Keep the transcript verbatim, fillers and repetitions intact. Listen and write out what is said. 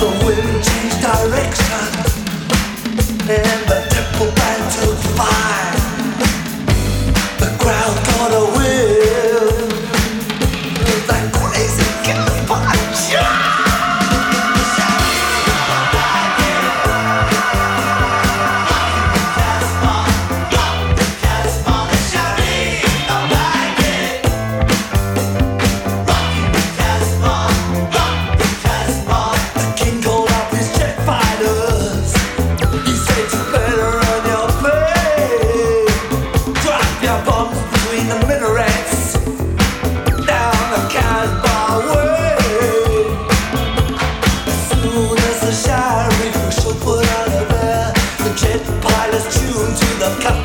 the wind changed direction and the temple began to fire. The crowd got a whiff of that crazy killer punch. The king called up his jet fighters. He said you better run your play. Drop your bombs between the minarets down the Casbah way. As soon as the sheriff was put out of there, the jet pilots tuned to the